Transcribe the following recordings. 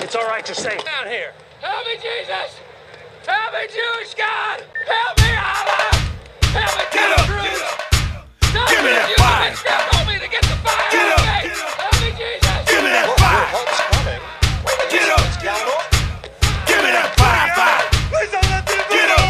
It's all right to say. Down here. Help me, Jesus! Help me, Jewish God! Help me, Allah! Help me, Get up! Give me that fire! Help me to get the fire! Get up! Help me, Jesus! Give me that fire! Get up! Give me that fire! Get up!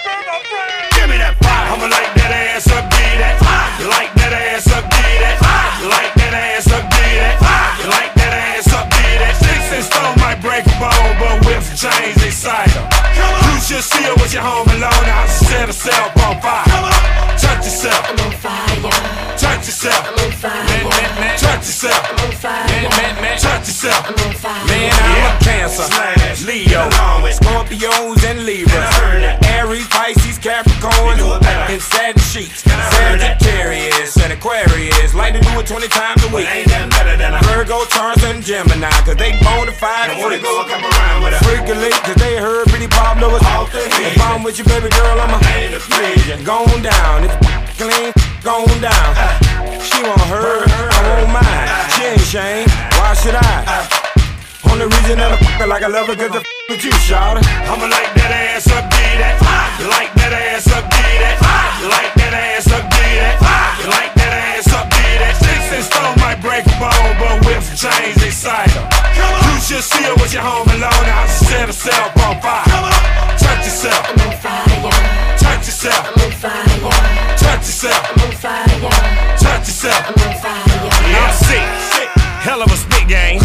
Give me that fire! I'ma light that ass up, get that. You like that ass up, get that. You like that ass up, get that. You like that ass up, get that. Sticks and stone might break a bone, but whips and chains they sight. You should see her with your home alone. I set herself on fire. Touch yourself. I'm on fire. Touch yourself. I'm on fire. Touch yourself. I'm on fire. Touch yourself. I'm on fire. Man, I'm a Cancer, Leo, Scorpios and Libras, Aries, Pisces, Capricorn, and Saturn sheets, Sagittarius and Aquarius, like to do it 20 times a week. Virgo, Taurus, and Gemini, cause they bonafide freaks. Freakily, cause they heard Pretty Pablo was off the head. If I'm with you, baby girl, I'm a gone down. If clean, gone down. She want her, I want mine. She ain't Shane, why should I? Only reason that I like I love her cause I with you, shawty. I'ma light that ass up, get that. You like that ass up, get that. You like that ass up, get that. You like that ass up, get that. Sticks and stone might break a bone, but whips and chains they sight. You should see her with your home alone. I set herself on fire. Touch yourself. I'm on fire. Touch yourself. I'm on fire. Touch yourself. I'm on fire. Touch yourself. I'm on fire. I'm sick, hell of a spit game.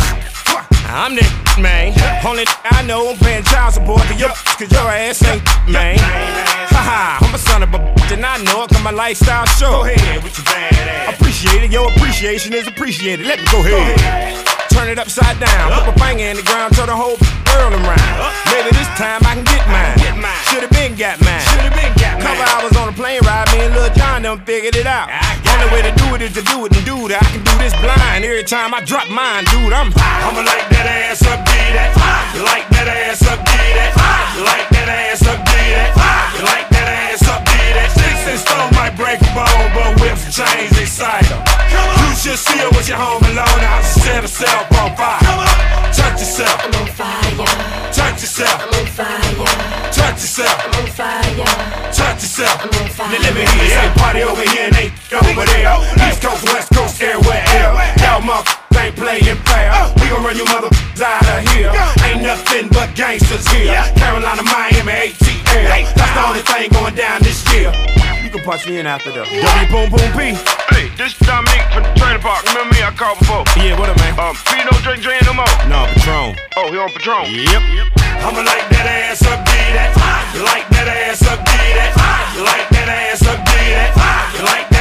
I'm that man. Only I know I'm paying child support to your cause your ass ain't man. Haha, I'm a son of a bitch and I know it cause my lifestyle show. Go ahead with your bad ass. Appreciate it, your appreciation is appreciated. Let me go ahead. Turn it upside down, put my finger in the ground, turn the whole world around. Maybe this time I can get mine. Should've been got mine. Couple hours on a plane ride, me and Lil John done figured it out. Only way to do it is to do it and do that. I can do this blind every time I drop mine, dude. I'ma light that ass up, get that. You like that ass up, get that. You like that ass up, get that. You like that ass up, get that. Sticks and stone might break a bone, but whips and chains they sight. You should see her with your home alone. I set herself on fire. Touch yourself. I'm on fire. Touch yourself. I'm on fire. Touch yourself. I'm on fire. Touch yourself. I'm on fire. Now let me hear you say party over here and ain't over there. East Coast, West Coast, everywhere else. Y'all motherfuckers ain't playing fair. We gon' run you motherfuckers out of here. Ain't nothing but gangsters here. Carolina, Miami, ATL. That's the only thing going down this year. You can punch me in after the W Boom Boom P. Hey, this Dominique from the trailer park. Remember me? I called before. Yeah, what up, man? P no drink no more. No, Patron. Oh, he on Patron. Yep. I'ma light that ass up, get that. You like that ass up, get that. You like that ass up, get that. You like